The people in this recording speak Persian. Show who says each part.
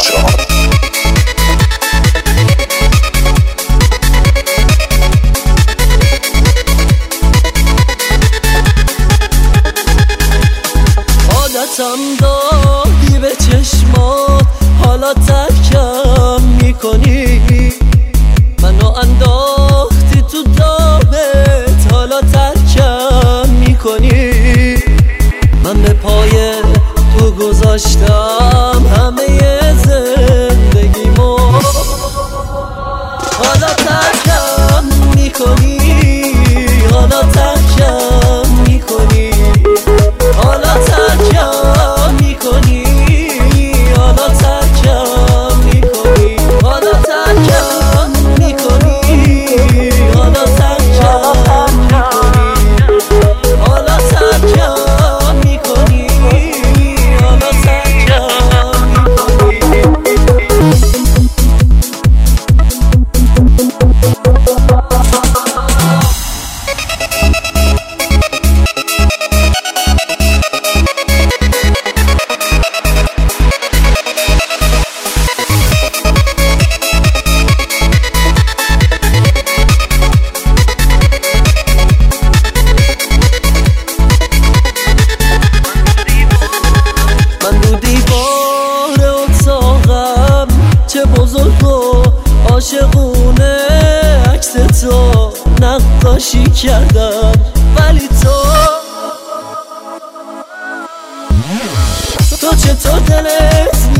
Speaker 1: عادتم دادی به چشمات، حالا ترکم میکنی. منو انداختی تو دامت، حالا ترکم میکنی. من به پای تو گذاشتم همه زندگیمو، حالا ترکم میکنی. حالا ترکم میکنی. حالا ترکم میکنی. حالا ترکم میکنی. حالا ترکم میکنی. حالا ترکم میکنی. حالا ترکم میکنی. حالا چه بزرگ و عاشقونه عکس تو نقاشی کردم، ولی تو چطور دلت